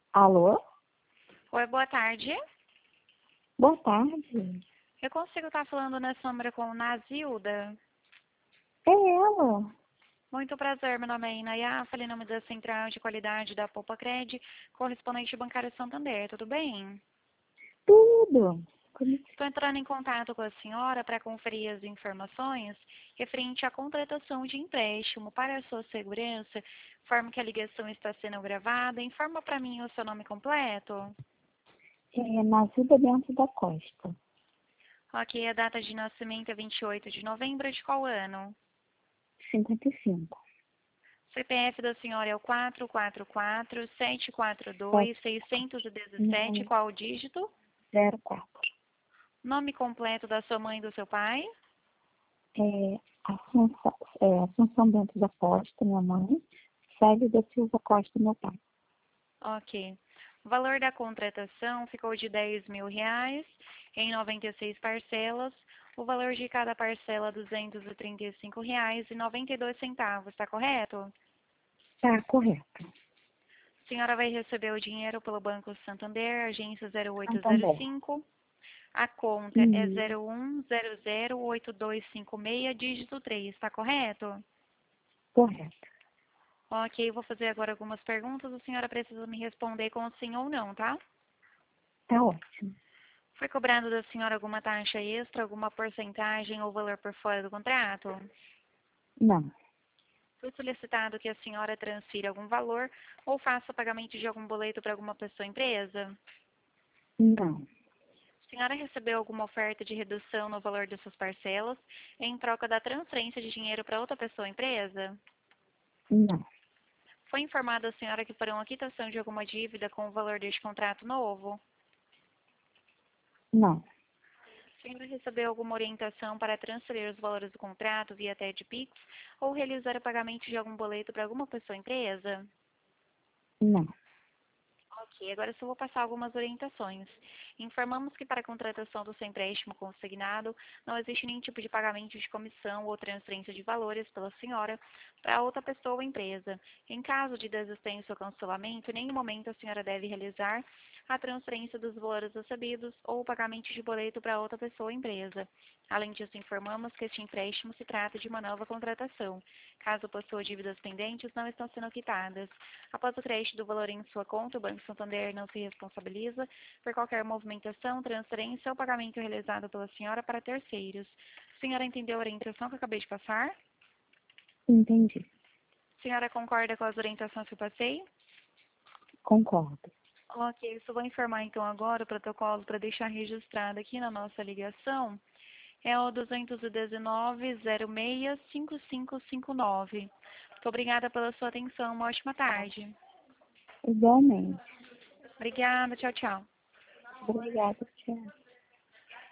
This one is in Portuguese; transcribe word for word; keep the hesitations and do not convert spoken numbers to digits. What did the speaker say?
Alô? Oi, boa tarde. Boa tarde. Eu consigo estar falando nessa número com Nazilda? É ela. Muito prazer, meu nome é Inaya, falei em nome da Central de Qualidade da Poupa Cred, correspondente bancário Santander, tudo bem? Tudo. Como- Estou entrando em contato com a senhora para conferir as informações referente à contratação de empréstimo para a sua segurança, informa que a ligação está sendo gravada, informa para mim o seu nome completo. É Nazilda Bento da Costa. Ok, a data de nascimento é vinte e oito de novembro de qual ano? cinquenta e cinco. C P F da senhora é o quatro quatro quatro, sete quatro dois, sete seis um sete, qual o dígito? zero quatro. Nome completo da sua mãe e do seu pai? É Assunção, é Assunção Bento da Costa, minha mãe. Célio da Silva Costa, meu pai. Ok. O valor da contratação ficou de dez mil reais em noventa e seis parcelas. O valor de cada parcela duzentos e trinta e cinco reais e noventa e dois centavos, está correto? Tá, correto. A senhora vai receber o dinheiro pelo Banco Santander, agência zero oito zero Santander. cinco. A conta é E zero um zero zero oito dois cinco seis, dígito três, está correto? correto. Ok, vou fazer agora algumas perguntas. A senhora precisa me responder com sim ou não, tá? Tá ótimo. Foi cobrado da senhora alguma taxa extra, alguma porcentagem ou valor por fora do contrato? Não. Foi solicitado que a senhora transfira algum valor ou faça pagamento de algum boleto para alguma pessoa ou empresa? Não. A senhora recebeu alguma oferta de redução no valor de suas parcelas em troca da transferência de dinheiro para outra pessoa ou empresa? Não. Foi informada a senhora que farão a quitação de alguma dívida com o valor deste contrato novo? Não. A senhora recebeu alguma orientação para transferir os valores do contrato via T E D Pix ou realizar o pagamento de algum boleto para alguma pessoa ou empresa? Não. Ok, agora só vou passar algumas orientações. Informamos que para a contratação do seu empréstimo consignado não existe nenhum tipo de pagamento de comissão ou transferência de valores pela senhora para outra pessoa ou empresa. Em caso de desistência ou cancelamento, em nenhum momento a senhora deve realizar a transferência dos valores recebidos ou o pagamento de boleto para outra pessoa ou empresa. Além disso, informamos que este empréstimo se trata de uma nova contratação. Caso possua dívidas pendentes, não estão sendo quitadas. Após o crédito do valor em sua conta, o Banco Santander não se responsabiliza por qualquer movimentação, transferência ou pagamento realizado pela senhora para terceiros. A senhora entendeu a orientação que eu acabei de passar? Entendi. A senhora concorda com as orientações que eu passei? Concordo. Ok, só vou informar então agora o protocolo para deixar registrado aqui na nossa ligação. É o dois um nove, zero seis, cinco cinco cinco nove. Muito obrigada pela sua atenção. Uma ótima tarde. Igualmente. Obrigada. Tchau, tchau. Obrigada, tchau.